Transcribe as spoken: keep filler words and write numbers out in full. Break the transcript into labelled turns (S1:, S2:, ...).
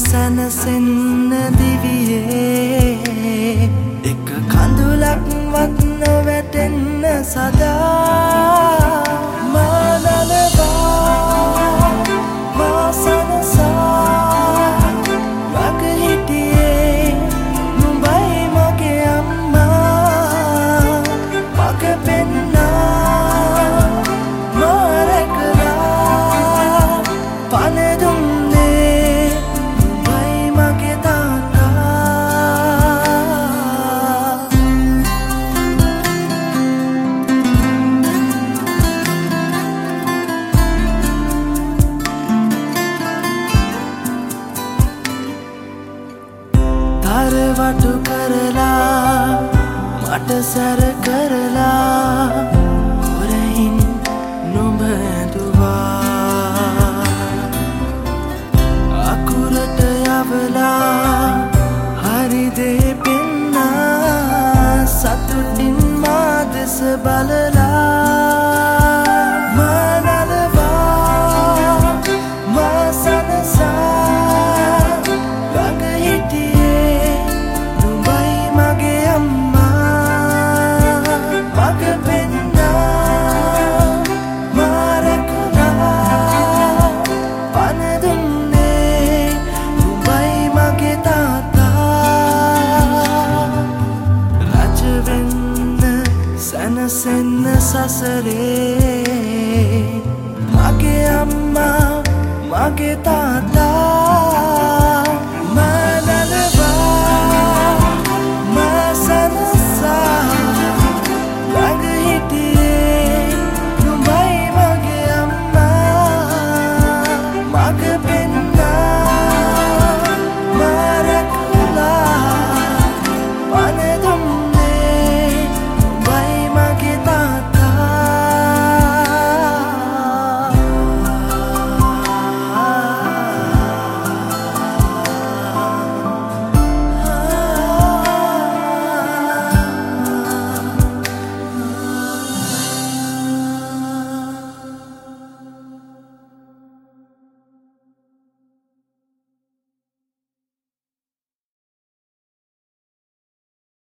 S1: සැනසෙන්න දිවියේ එක කඳුලක්වත් නොවැටෙන්න සදා මා නලවා මා සනසා වග හිටියේ නුඹයි මගේ අම්මා මග පෙන්නා මා රැකලා පණ දුන්නේ නුඹයි මගේ තාත්තා තරවටු කරලා මට සැර කරලා හොරයින් නුඹ ඇදුවා අකුරට යවලා හරි දේ පෙන්නා සතුටින් මා දෙස බලලා මා නලවා මා සනසා වග හිටියේ නුඹයි මගේ අම්මා මග පෙන්නා මා රැකලා පණ දුන්නේ නුඹයි මගේ තාත්තා රජ වෙන්න සැනසෙන්න සසරේ මගේ අම්මා මගේ තාත්තා